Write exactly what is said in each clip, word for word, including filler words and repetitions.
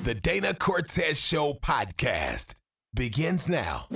The Dana Cortez Show podcast begins now.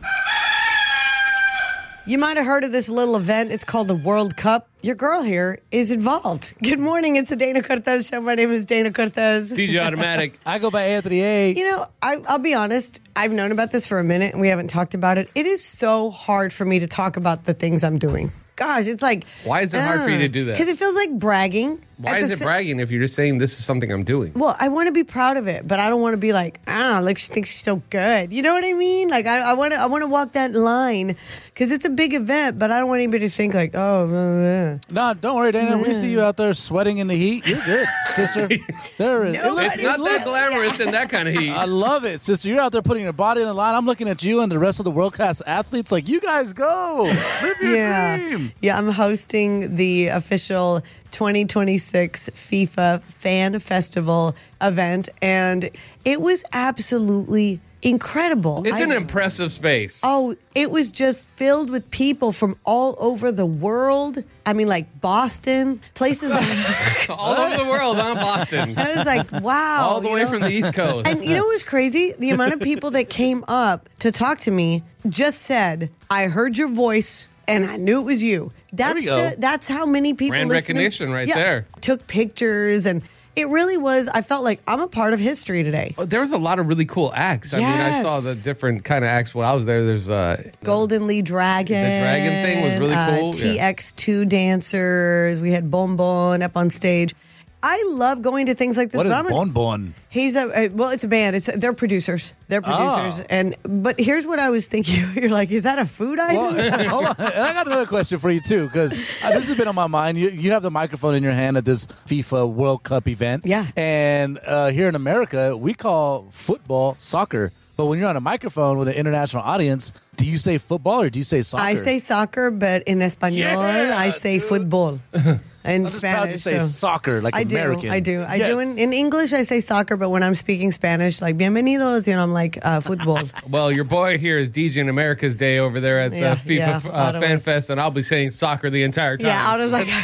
You might have heard of this little event. It's called the World Cup. Your girl here is involved. Good morning. It's the Dana Cortez Show. My name is Dana Cortez. D J Automatic. I go by Anthony A. You know, I, I'll be honest. I've known about this for a minute, and we haven't talked about it. It is so hard for me to talk about the things I'm doing. Gosh, it's like... Why is it uh, hard for you to do that? Because it feels like bragging. Why is it sa- bragging if you're just saying this is something I'm doing? Well, I want to be proud of it, but I don't want to be like, ah, like she thinks she's so good. You know what I mean? Like, I, I want to I want to walk that line because it's a big event, but I don't want anybody to think like, oh, blah, blah. No, don't worry, Dana. We see you out there sweating in the heat. You're good, sister. There is. No, it it's not that glamorous in that kind of heat. I love it, sister. You're out there putting your body on the line. I'm looking at you and the rest of the world-class athletes like, you guys go. Live your yeah. dream. Yeah, I'm hosting the official twenty twenty-six FIFA Fan Festival event, and it was absolutely incredible. It's I, an impressive space. Oh, it was just filled with people from all over the world. I mean, like Boston, places like, all over the world, huh, Boston? I was like, wow. All the way know? from the East Coast. And you know what was crazy? The amount of people that came up to talk to me just said, I heard your voice and I knew it was you. That's the, that's how many people Brand listening. recognition right yeah, there. Took pictures, and it really was, I felt like I'm a part of history today. Oh, there was a lot of really cool acts. I Yes. mean, I saw the different kind of acts when I was there. There's uh, Golden Lee Dragon. The dragon thing was really cool. Uh, T X two dancers. We had Bon Bon up on stage. I love going to things like this. What is but I'm a- Bon Bon? He's a, well, it's a band. It's they're producers. They're producers. Oh. And but here's what I was thinking. You're like, is that a food item? Well, hold on. And I got another question for you, too, because uh, this has been on my mind. You, you have the microphone in your hand at this FIFA World Cup event. Yeah. And uh, here in America, we call football soccer. But when you're on a microphone with an international audience, do you say football or do you say soccer? I say soccer, but in Espanol, Yeah, I say dude. football. In I'm just proud Spanish, to say so. soccer, like I do, American. I do, I Yes. do. In, in English, I say soccer, but when I'm speaking Spanish, like bienvenidos, you know, I'm like uh, football. well, your boy here is DJing America's Day over there at the Yeah, FIFA yeah, uh, Fan Otto's. Fest, and I'll be saying soccer the entire time. Yeah, I was like,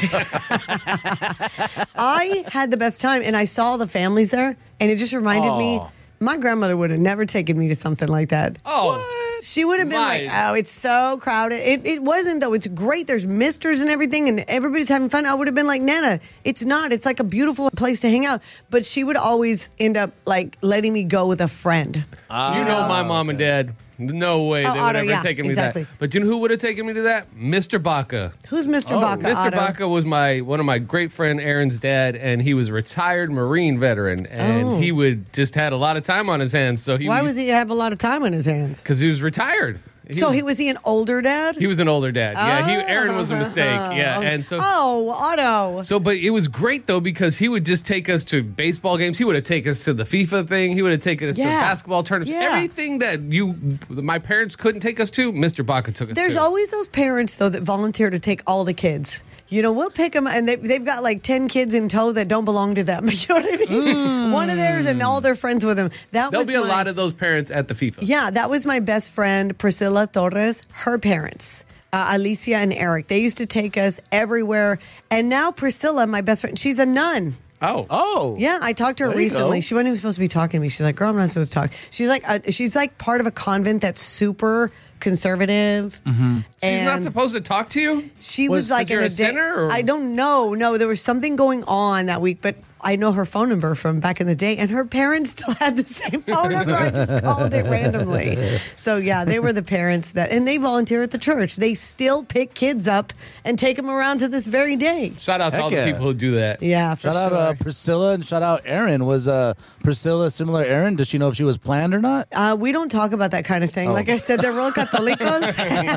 I had the best time, and I saw the families there, and it just reminded me. Aw. My grandmother would have never taken me to something like that. Oh, She would have been My. like, oh, it's so crowded. It, it wasn't, though. It's great. There's misters and everything, and everybody's having fun. I would have been like, Nana, it's not. It's like a beautiful place to hang out. But she would always end up, like, letting me go with a friend. you know my mom and dad. No way Oh, they would Otto, ever yeah, taken me exactly. to that. But you know who would have taken me to that? Mister Baca. Who's Mister Oh, Baca? Mister Otto? Baca was my one of my great friend Aaron's dad, and he was a retired Marine veteran, and Oh. he would just had a lot of time on his hands. So he Why was he have a lot of time on his hands? Because he was retired. He, So he was he an older dad? he was an older dad. Yeah, he, Aaron was a mistake. Yeah, Oh. and so. Oh, Otto. So, but it was great though because he would just take us to baseball games. He would have taken us to the FIFA thing. He would have taken us to Yeah. basketball tournaments. Yeah. Everything that you, my parents couldn't take us to, Mister Baca took us There's to. always those parents, though, that volunteer to take all the kids. You know, we'll pick them, and they, they've got like ten kids in tow that don't belong to them. You know what I mean? Mm. One of theirs, and all their friends with them. That There'll was be a my- lot of those parents at the FIFA. Yeah, that was my best friend, Priscilla Torres, her parents. Uh, Alicia and Eric. They used to take us everywhere. And now Priscilla, my best friend, she's a nun. Oh. Oh. Yeah, I talked to her There you recently. go. She wasn't even supposed to be talking to me. She's like, girl, I'm not supposed to talk. She's like, uh, she's like part of a convent that's super conservative. Mm-hmm. She's not And supposed to talk to you? She Was- was, like 'cause you're in a a day- sinner, or- I don't know. No, there was something going on that week, but I know her phone number from back in the day, and her parents still had the same phone number. I just called it randomly. So yeah, they were the parents that, and they volunteer at the church. They still pick kids up and take them around to this very day. Shout out to Heck all the yeah. people who do that. Yeah, for Shout out sure. uh, Priscilla and shout out Aaron. Was uh, Priscilla similar to Aaron? Does she know if she was planned or not? Uh, we don't talk about that kind of thing. Oh. Like I said, they're real Catholicos.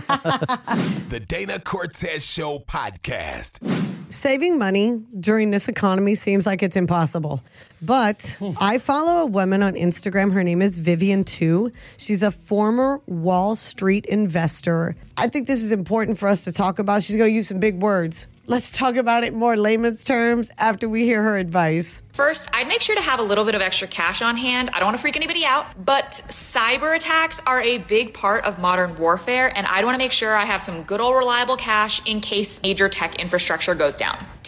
The Dana Cortez Show podcast. Saving money during this economy seems like it's impossible. But I follow a woman on Instagram. Her name is Vivian Tu. She's a former Wall Street investor. I think this is important for us to talk about. She's going to use some big words. Let's talk about it in more layman's terms after we hear her advice. First, I'd make sure to have a little bit of extra cash on hand. I don't want to freak anybody out, but cyber attacks are a big part of modern warfare, and I'd want to make sure I have some good old reliable cash in case major tech infrastructure goes down.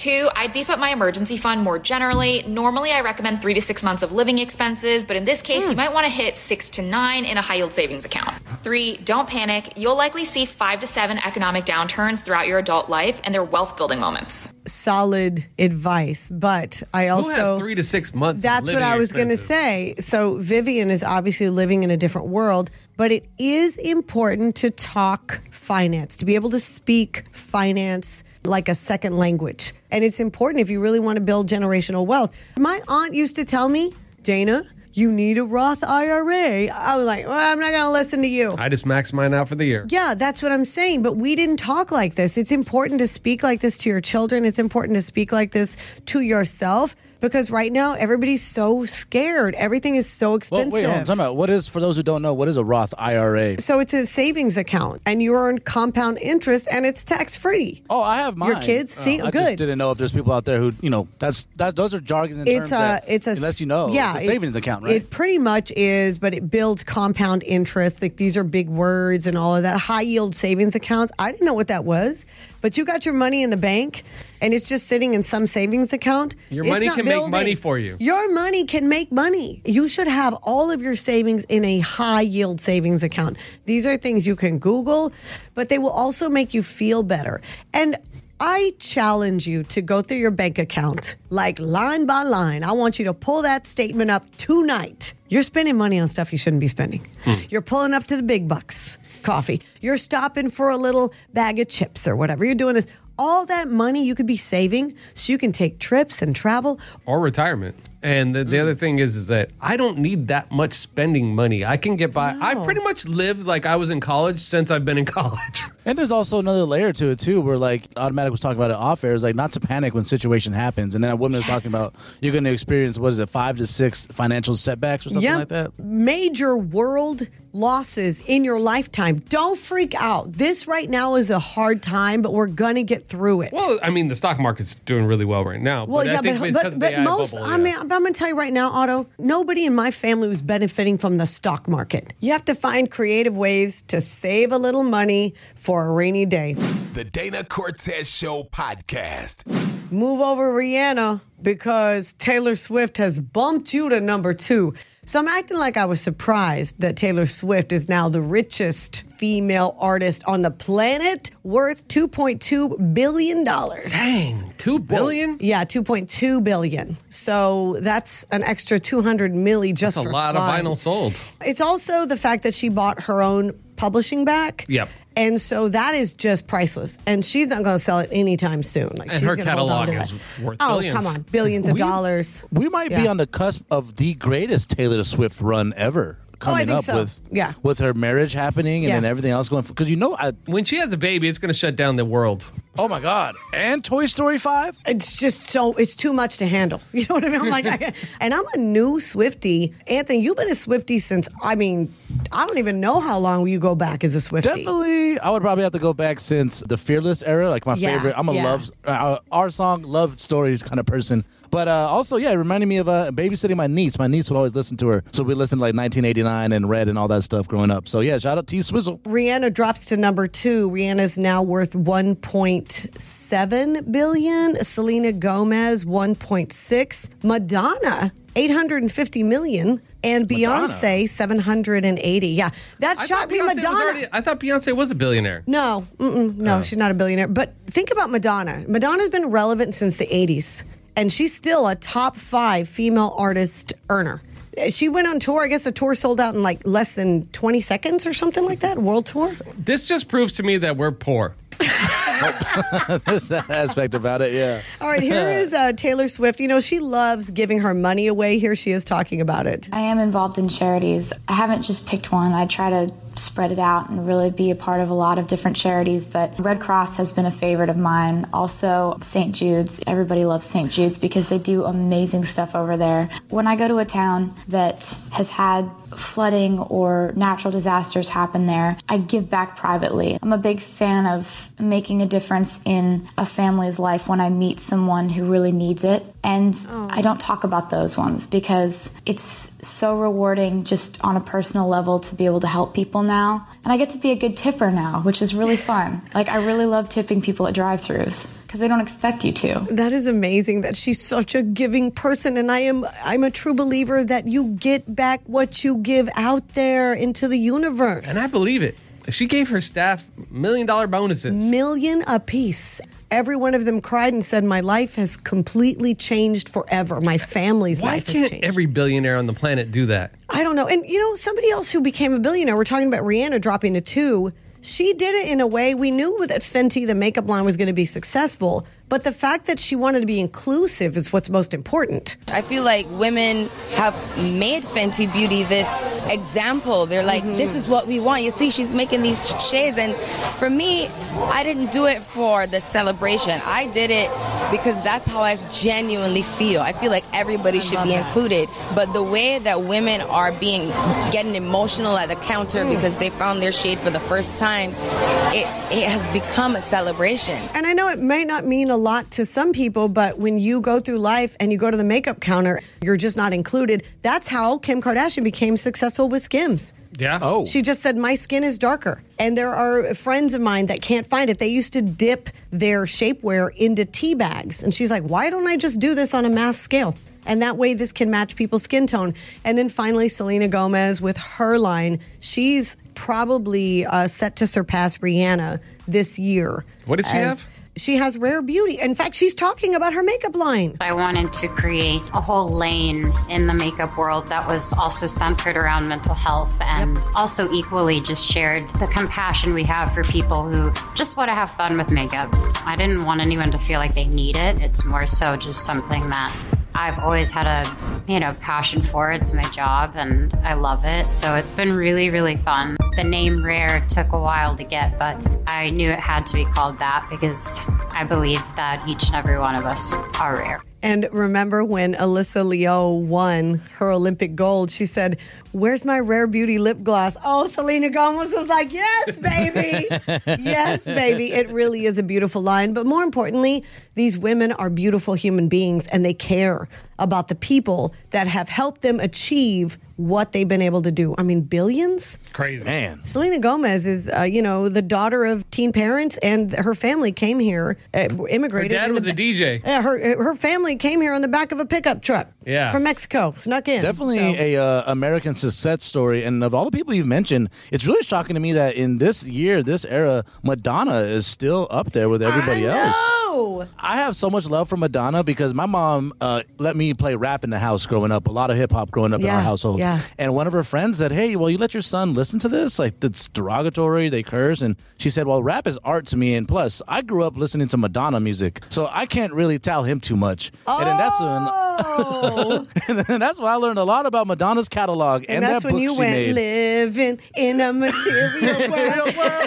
Two, I'd beef up my emergency fund more generally. Normally, I recommend three to six months of living expenses, but in this case, mm. you might want to hit six to nine in a high yield savings account. Three, don't panic. You'll likely see five to seven economic downturns throughout your adult life, and they're wealth building moments. Solid advice, but I also Who has three to six months. That's of what I was going to expenses? say. So Vivian is obviously living in a different world, but it is important to talk finance, to be able to speak finance like a second language. And it's important if you really want to build generational wealth. My aunt used to tell me, Dana, you need a Roth I R A. I was like, well, I'm not going to listen to you. I just maxed mine out for the year. Yeah, that's what I'm saying. But we didn't talk like this. It's important to speak like this to your children. It's important to speak like this to yourself. Because right now, everybody's so scared. Everything is so expensive. Well, wait, hold on. Time out. What is, for those who don't know, what is a Roth I R A? So it's a savings account, and you earn compound interest, and it's tax-free. Oh, I have mine. Your kids see, oh, I good. just didn't know if there's people out there who, you know, that's that's those are jargon and It's terms a, that it's a, unless you know, yeah, it's a savings it, account, right? It pretty much is, but it builds compound interest. Like these are big words and all of that. High yield savings accounts. I didn't know what that was, but you got your money in the bank, and it's just sitting in some savings account. Your It's money not can building. make money for you. Your money can make money. You should have all of your savings in a high yield savings account. These are things you can Google, but they will also make you feel better. And I challenge you to go through your bank account, like line by line. I want you to pull that statement up tonight. You're spending money on stuff you shouldn't be spending. Hmm. You're pulling up to the big bucks, coffee. You're stopping for a little bag of chips or whatever you're doing is all that money you could be saving so you can take trips and travel. Or retirement. And the, the mm. other thing is, is that I don't need that much spending money. I can get by. No. I pretty much lived like I was in college since I've been in college. And there's also another layer to it, too, where, like, Automatic was talking about it off air, is like not to panic when situation happens. And then a woman was Yes. talking about you're going to experience, what is it, five to six financial setbacks or something Yep. like that? Major world losses in your lifetime. Don't freak out. This right now is a hard time, but we're going to get through it. Well, I mean, the stock market's doing really well right now. Well, but yeah, I think but, because but, of but the A I most, bubble, I yeah. mean, I'm going to tell you right now, Otto, nobody in my family was benefiting from the stock market. You have to find creative ways to save a little money for a rainy day. The Dana Cortez Show podcast. Move over Rihanna because Taylor Swift has bumped you to number two. So I'm acting like I was surprised that Taylor Swift is now the richest female artist on the planet, worth two point two billion dollars. Dang, two billion dollars? Yeah, two point two billion dollars. So that's an extra two hundred milli just That's a for lot fun. of vinyl sold. It's also the fact that she bought her own publishing back. Yep. And so that is just priceless. And she's not going to sell it anytime soon. Like, And she's her gonna hold on catalog to is that. worth oh, billions. come on. Billions of We- dollars. We might be Yeah. on the cusp of the greatest Taylor Swift run ever coming think up so. with Yeah. with her marriage happening and Yeah. then everything else going. Because you know, I, When she has a baby, it's going to shut down the world. oh my God, and Toy Story five. It's just so, it's too much to handle. You know what I mean? I'm like, I, and I'm a new Swiftie. Anthony, you've been a Swiftie since, I mean, I don't even know how long you go back as a Swiftie. Definitely, I would probably have to go back since the Fearless era. Like my Yeah, favorite, I'm a yeah. love uh, our song, love story kind of person. But uh, also, yeah, it reminded me of uh, babysitting my niece. My niece would always listen to her, so we listened to like nineteen eighty-nine and Red and all that stuff growing up. So yeah, shout out T Swizzle. Rihanna drops to number two. Rihanna's now worth one point seven billion dollars. Selena Gomez, one point six. Madonna, eight hundred fifty million dollars. And Beyonce, seven hundred eighty. Yeah, that I shocked thought me. Beyonce was Madonna. already- I thought Beyonce was a billionaire. No, mm-mm, no, Oh. she's not a billionaire. But think about Madonna. Madonna's been relevant since the eighties, and she's still a top five female artist earner. She went on tour. I guess the tour sold out in like less than twenty seconds or something like that, world tour. This just proves to me that we're poor. There's that aspect about it, yeah. All right, here is uh, Taylor Swift. You know, she loves giving her money away. Here she is talking about it. I am involved in charities. I haven't just picked one. I try to spread it out and really be a part of a lot of different charities, but Red Cross has been a favorite of mine. Also, Saint Jude's. Everybody loves Saint Jude's because they do amazing stuff over there. When I go to a town that has had flooding or natural disasters happen there, I give back privately. I'm a big fan of making a difference in a family's life when I meet someone who really needs it. And oh. I don't talk about those ones because it's so rewarding just on a personal level to be able to help people now. And I get to be a good tipper now, which is really fun. Like, I really love tipping people at drive-thrus because they don't expect you to. That is amazing that she's such a giving person. And I am I'm a true believer that you get back what you give out there into the universe. And I believe it. She gave her staff million dollar bonuses. Million apiece. Every one of them cried and said, my life has completely changed forever. My family's Why life has can't changed. Every billionaire on the planet do that? I don't know. And, you know, somebody else who became a billionaire, we're talking about Rihanna dropping to two. She did it in a way, we knew that Fenty, the makeup line, was going to be successful. But the fact that she wanted to be inclusive is what's most important. I feel like women have made Fenty Beauty this example. They're like, mm-hmm. this is what we want. You see, she's making these shades. And for me, I didn't do it for the celebration. I did it because that's how I genuinely feel. I feel like everybody should be that. included. But the way that women are being getting emotional at the counter mm. because they found their shade for the first time, it, it has become a celebration. And I know it may not mean a lot to some people, but when you go through life and you go to the makeup counter, you're just not included. That's how Kim Kardashian became successful with Skims. Yeah. Oh. She just said, my skin is darker. And there are friends of mine that can't find it. They used to dip their shapewear into tea bags. And she's like, why don't I just do this on a mass scale? And that way this can match people's skin tone. And then finally, Selena Gomez with her line. She's probably uh, set to surpass Rihanna this year. What does she have? She has Rare Beauty. In fact, she's talking about her makeup line. I wanted to create a whole lane in the makeup world that was also centered around mental health and yep. also equally just shared the compassion we have for people who just want to have fun with makeup. I didn't want anyone to feel like they need it. It's more so just something that I've always had a, you know, passion for. It's my job and I love it. So it's been really, really fun. The name Rare took a while to get, but I knew it had to be called that because I believe that each and every one of us are rare. And remember when Alyssa Leo won her Olympic gold, she said, where's my Rare Beauty lip gloss? Oh, Selena Gomez was like, yes, baby. Yes, baby. It really is a beautiful line. But more importantly, these women are beautiful human beings and they care about the people that have helped them achieve what they've been able to do. I mean, billions? Crazy. Man. Selena Gomez is, uh, you know, the daughter of teen parents, and her family came here, uh, immigrated. Her dad was a D J. Yeah, her her family came here on the back of a pickup truck. Yeah. From Mexico, snuck in. Definitely so. a uh, American success story. And of all the people you've mentioned, it's really shocking to me that in this year, this era, Madonna is still up there with everybody I else. know. I have so much love for Madonna because my mom uh, let me play rap in the house growing up, a lot of hip hop growing up Yeah, in our household. yeah. And one of her friends said, hey, well, you let your son listen to this? Like, it's derogatory, they curse. And she said, well, rap is art to me. And plus, I grew up listening to Madonna music, so I can't really tell him too much. Oh. And then that's when, and then that's when I learned a lot about Madonna's catalog and, And that's that when book you she went made. living in a material world.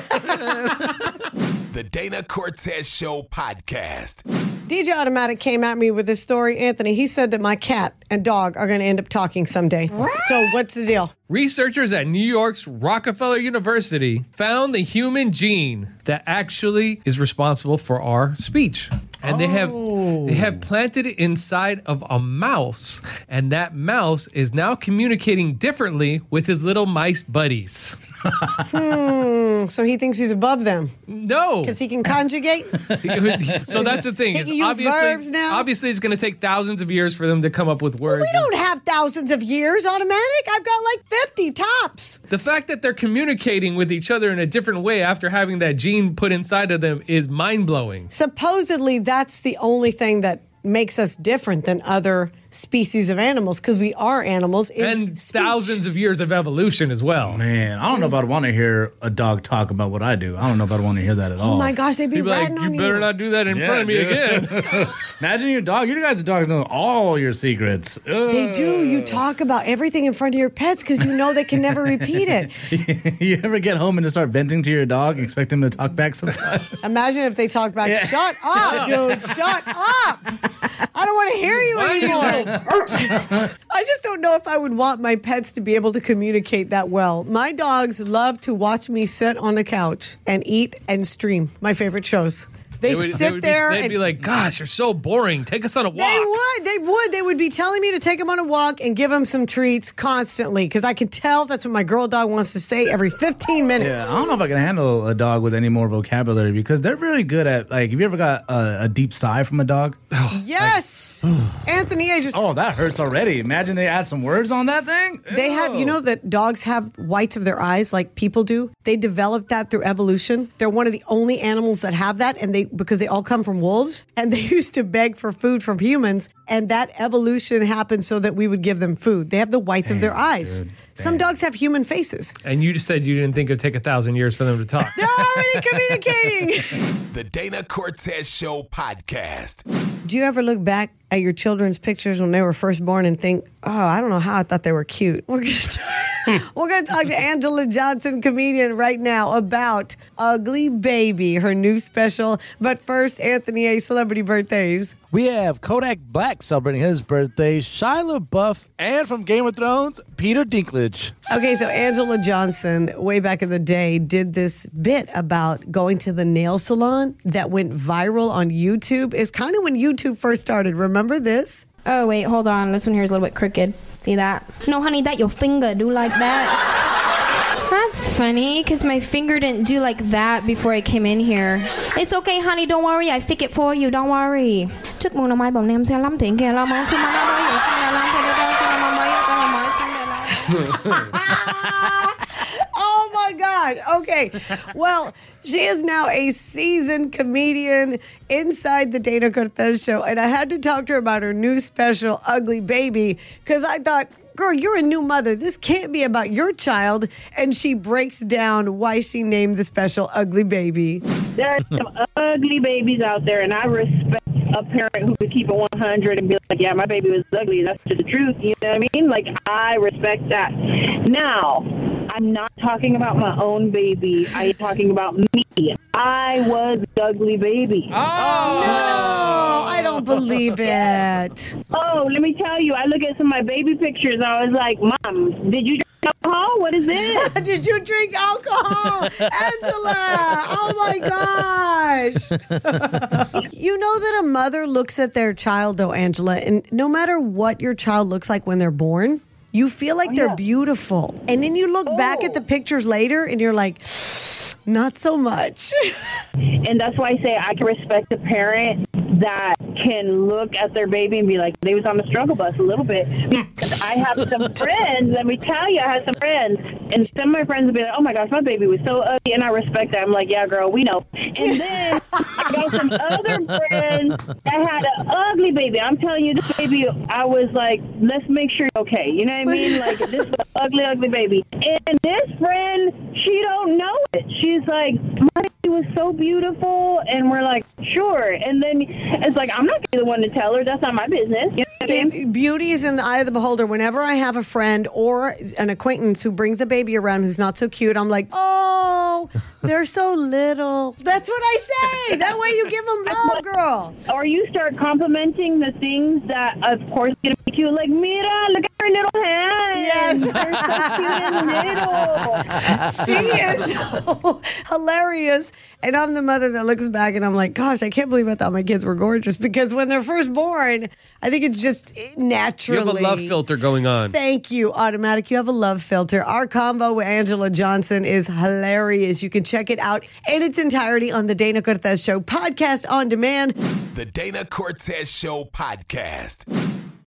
The Dana Cortez Show podcast. D J Automatic came at me with this story. Anthony, he said that my cat and dog are going to end up talking someday. So what's the deal? Researchers at New York's Rockefeller University found the human gene that actually is responsible for our speech. And they have they have planted it inside of a mouse, and that mouse is now communicating differently with his little mice buddies. Hmm, so he thinks he's above them No. because he can conjugate? So that's the thing. He is can use obviously, verbs now? obviously, it's going to take thousands of years for them to come up with words. We don't have thousands of years automatic. I've got like fifty tops. The fact that they're communicating with each other in a different way after having that gene put inside of them is mind-blowing. Supposedly, that's the only thing that makes us different than other species of animals, because we are animals. Is And speech. thousands of years of evolution as well. Man, I don't know if I'd want to hear a dog talk about what I do. I don't know if I'd want to hear that at all. Oh my gosh, they'd be You'd be like, ratting on you better you. not do that in Yeah, front of me dude. again. Imagine your dog. Your guys' dogs know all your secrets. They do. You talk about everything in front of your pets because you know they can never repeat it. You ever get home and just start venting to your dog and expect him to talk back sometime? Imagine if they talk back. Yeah. Shut up, dude. Shut up. I don't want to hear you Why do you anymore. I just don't know if I would want my pets to be able to communicate that well. My dogs love to watch me sit on the couch and eat and stream my favorite shows. They, would, sit they would there. Be, they'd and, be like, "Gosh, you're so boring. Take us on a walk." They would. They would. They would be telling me to take him on a walk and give him some treats constantly because I can tell that's what my girl dog wants to say every fifteen Yeah, minutes. I don't know if I can handle a dog with any more vocabulary because they're really good at, like, have you ever got a, a deep sigh from a dog? Yes. Anthony, I just. Oh, that hurts already. Imagine they add some words on that thing. They have, you know, that dogs have whites of their eyes like people do. They developed that through evolution. They're one of the only animals that have that, and they because they all come from wolves, and they used to beg for food from humans, and that evolution happened so that we would give them food. They have the whites Damn, of their eyes. dude. Some dogs have human faces. And you just said you didn't think it would take a thousand years for them to talk. They're already communicating. The Dana Cortez Show podcast. Do you ever look back at your children's pictures when they were first born and think, oh, I don't know how I thought they were cute? We're going to we're going to talk to Angela Johnson, comedian, right now about Ugly Baby, her new special. But first, Anthony A. Celebrity Birthdays. We have Kodak Black celebrating his birthday, Shia LaBeouf, and from Game of Thrones, Peter Dinklage. Okay, so Angela Johnson, way back in the day, did this bit about going to the nail salon that went viral on YouTube. It's kind of when YouTube first started. Remember this? Oh, wait, hold on. This one here is a little bit crooked. See that? No, honey, that your finger do like that. That's funny, because my finger didn't do like that before I came in here. It's okay, honey. Don't worry. I fix it for you. Don't worry. Chúc mừng năm mới bọn em sẽ lắm tiền kìa lo món cho má nó mới vậy sao làm cho nó cho nó mới cho nó mới xong rồi Oh my God. Okay. Well, she is now a seasoned comedian inside the Dana Cortez Show. And I had to talk to her about her new special, Ugly Baby, because I thought, girl, you're a new mother. This can't be about your child. And she breaks down why she named the special Ugly Baby. There are some ugly babies out there, and I respect a parent who would keep it one hundred and be like, yeah, my baby was ugly. That's just the truth. You know what I mean? Like, I respect that. Now, I'm not talking about my own baby. I'm talking about me. I was the ugly baby. Oh, no, I don't believe it. Oh, let me tell you, I look at some of my baby pictures, and I was like, Mom, did you drink alcohol? What is this? Did you drink alcohol? Angela, oh my gosh. You know that a mother looks at their child, though, Angela, and no matter what your child looks like when they're born, you feel like Oh, they're yeah. beautiful. And then you look back at the pictures later and you're like, not so much. And that's why I say I can respect a parent that can look at their baby and be like, they was on the struggle bus a little bit. Because I have some friends, let me tell you, I have some friends, and some of my friends will be like, oh my gosh, my baby was so ugly, and I respect that. I'm like, yeah, girl, we know. And then I got some other friends that had an ugly baby. I'm telling you, this baby, I was like, let's make sure you're okay. You know what I mean? Like, this is an ugly, ugly baby. And this friend, she don't know it. She's like, my baby was so beautiful, and we're like, sure. And then it's like, I'm not the one to tell her. That's not my business. You know what I mean? Beauty is in the eye of the beholder. Whenever I have a friend or an acquaintance who brings a baby around who's not so cute, I'm like, oh, they're so little. That's what I say. That way you give them love, girl. Or you start complimenting the things that, of course, going to make you like, Mira, look at her little hands. Yes. They're so cute and little. She is so hilarious. And I'm the mother that looks back and I'm like, gosh, I can't believe I thought my kids were gorgeous. Because when they're first born, I think it's just naturally. You have a love filter going on. Thank you, Automatic. You have a love filter. Our combo with Angela Johnson is hilarious. You can check it out in its entirety on the Dana Cortez Show podcast on demand. The Dana Cortez Show podcast.